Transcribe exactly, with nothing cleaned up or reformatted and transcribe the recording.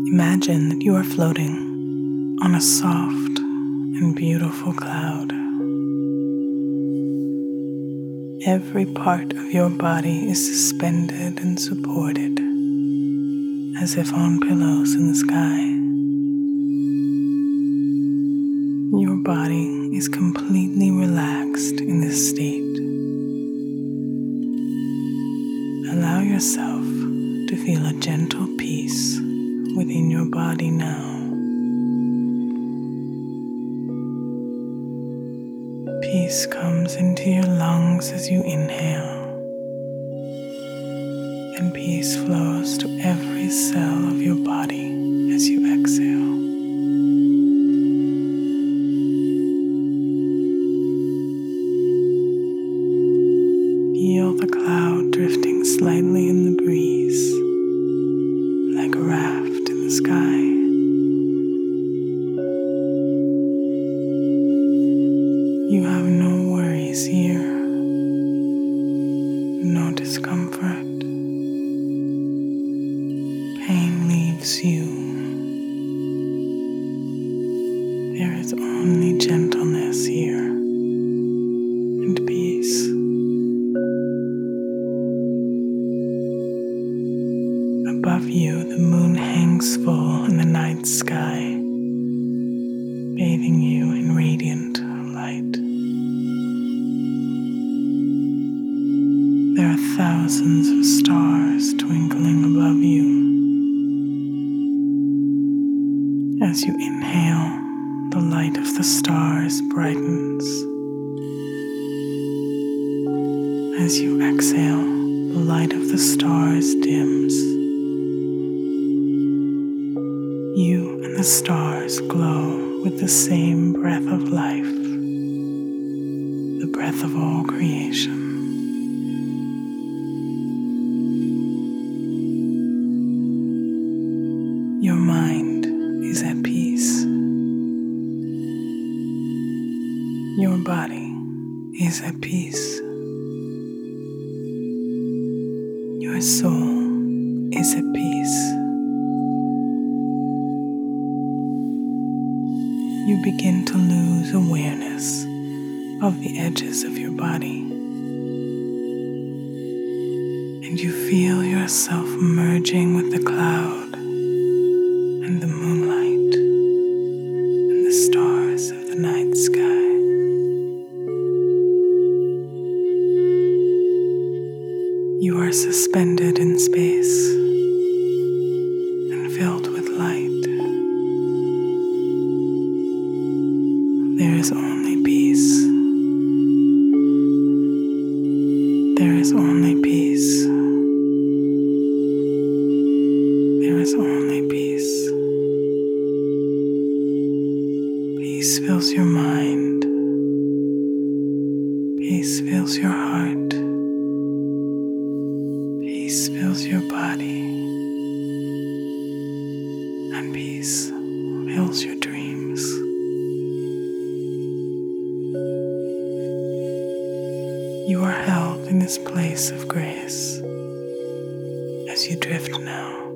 Imagine that you are floating on a soft and beautiful cloud. Every part of your body is suspended and supported as if on pillows in the sky. Your body is completely relaxed in this state. Allow yourself to feel a gentle peace within your body now. Peace comes into your lungs as you inhale, and peace flows to every cell of your body as you exhale. Feel the cloud drifting slightly in the breeze, like a raft in the sky. You have no worries here, no discomfort. Pain leaves you. There is only gentleness here and peace. Above you, the moon hangs full in the night sky, bathing you in radiant light. There are thousands of stars twinkling above you. As you inhale, the light of the stars brightens. As you exhale, the light of the stars dims. You and the stars glow with the same breath of life, the breath of all creation. Your mind is at peace. Your body is at peace. Your soul is at peace. You begin to lose awareness of the edges of your body, and you feel yourself merging with the cloud and the moonlight and the stars of the night sky. You are suspended in space and filled with light. There is only peace. There is only peace. There is only peace. Peace fills your mind. Peace fills your heart. Peace fills your body. And peace fills your dreams. You are held in this place of grace as you drift now.